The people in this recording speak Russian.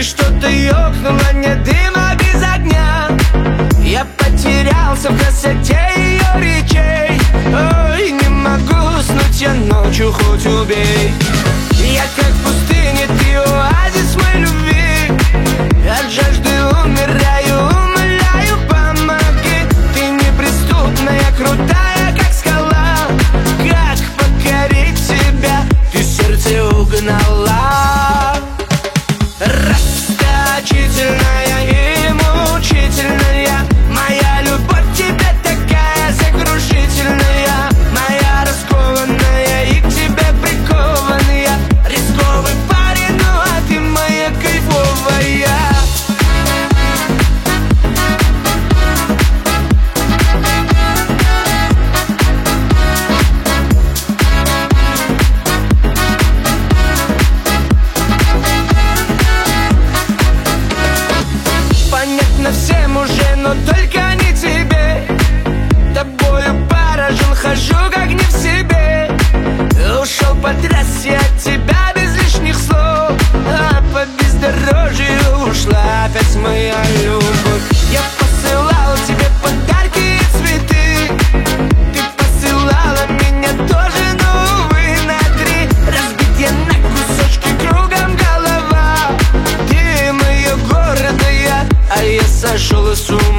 И что-то ёкнуло, нет дыма без огня. Я потерялся в красоте ее речей. Ой, не могу уснуть я ночью, хоть убей. Я как в пустыне, ты оазис моей любви. От жажды умираю, умоляю, помоги. Ты неприступная, крутая, как скала. Как покорить тебя, ты сердце угнала. Расточительная и мучительная, моя любовь к тебе такая сокрушительная. Моя раскованная и к тебе прикованная. Рисковый парень, ну а ты моя кайфовая. Понятно всем уже, но только не тебе. Тобою поражен, хожу как не в себе. Ушел по трассе от тебя без лишних слов, а по бездорожью ушла опять моя любовь. Я посылал тебе подарки и цветы. Ты посылала меня тоже, но увы, на три. Разбить я на кусочки, кругом голова. Ты мое города, а я сошел с ума.